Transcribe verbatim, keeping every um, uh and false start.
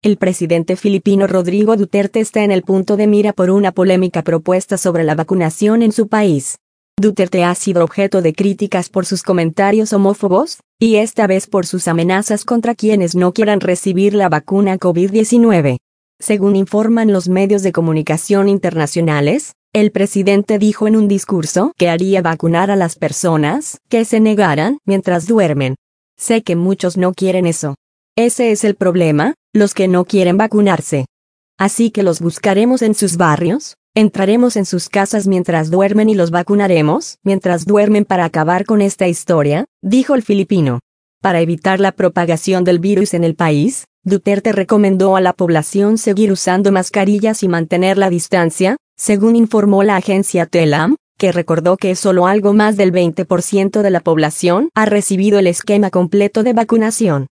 El presidente filipino Rodrigo Duterte está en el punto de mira por una polémica propuesta sobre la vacunación en su país. Duterte ha sido objeto de críticas por sus comentarios homófobos, y esta vez por sus amenazas contra quienes no quieran recibir la vacuna COVID diecinueve. Según informan los medios de comunicación internacionales, el presidente dijo en un discurso que haría vacunar a las personas que se negaran mientras duermen. Sé que muchos no quieren eso. Ese es el problema, los que no quieren vacunarse. Así que los buscaremos en sus barrios, entraremos en sus casas mientras duermen y los vacunaremos mientras duermen para acabar con esta historia, dijo el filipino. Para evitar la propagación del virus en el país, Duterte recomendó a la población seguir usando mascarillas y mantener la distancia, según informó la agencia Telam, que recordó que solo algo más del veinte por ciento de la población ha recibido el esquema completo de vacunación.